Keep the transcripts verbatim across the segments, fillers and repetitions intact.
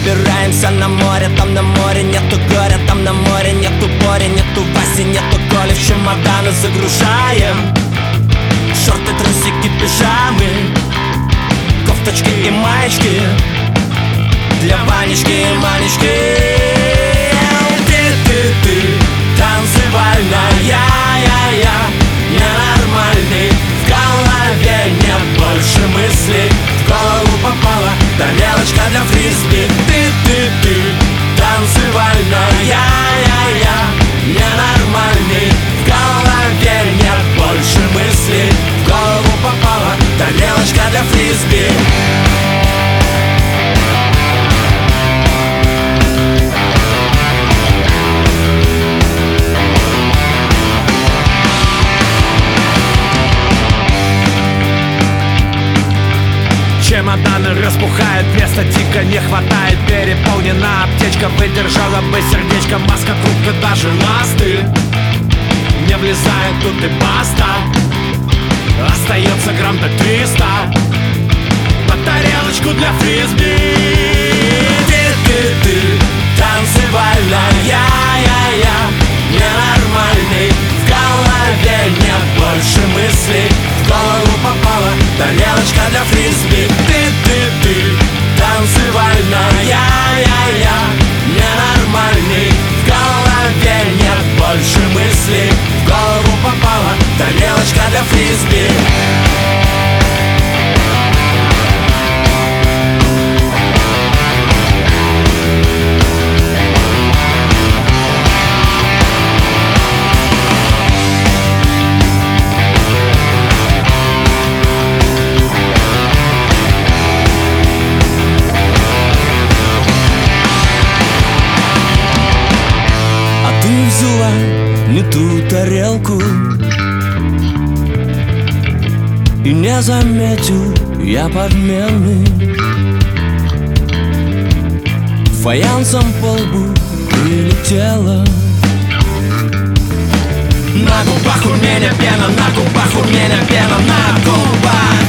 выбираемся на море. Там на море нету горя, там на море нету Бори, нету Васи, нету Коли. В чемоданы загружаем шорты, трусики, пижамы, кофточки и маечки для Ванечки и Манечки. Ты, ты, ты, танцевальная, я-я-я, ненормальный. В голове нет больше мыслей, в голову попала тарелочка для фрисби. Ты, ты, ты, танцевальная, я-я-я, ненормальный. В голове нет больше мыслей, в голову попала тарелочка для фрисби. Чемоданы распухают, места дико не хватает. Переполнена аптечка, выдержала бы сердечко. Маска, трубка, даже ласты не влезает, тут и баста. Остается грамм до триста под тарелочку для фрисби. Ты, ты, ты, танцевальная, я-я-я, ненормальный. В голове нет больше мыслей, в голову попала тарелочка для фрисби. Ты, ты, ты, танцевальная, я-я-я, ненормальный. В голове нет больше мыслей, в голову попала тарелочка для фрисби. Взяла не ту тарелку и не заметил я подмены. Фаянсом по лбу прилетела. На губах у меня пена, на губах у меня пена, на губах.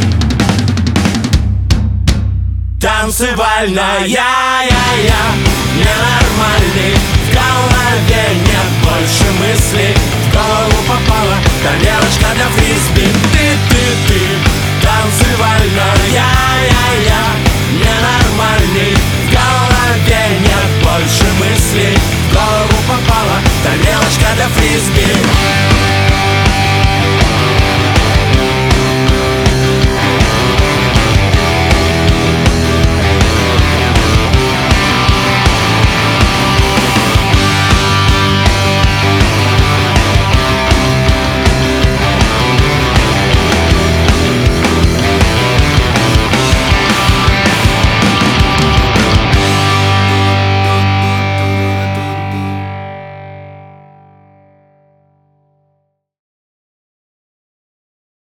Танцевальная, я-я-я, ненормальный. В голове нет больше мыслей, в голову попала тарелочка для фрисби. Ты, ты, ты, танцевальная, я-я-я,